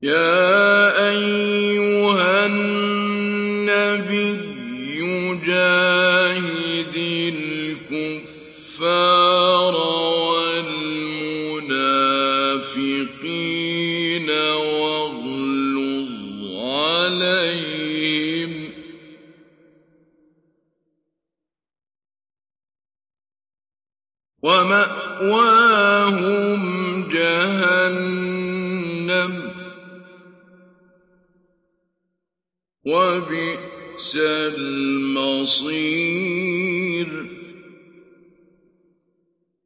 يا أيها النبي جاهد الكفار والمنافقين واغلظ عليهم ومأواهم جهنم وبئس المصير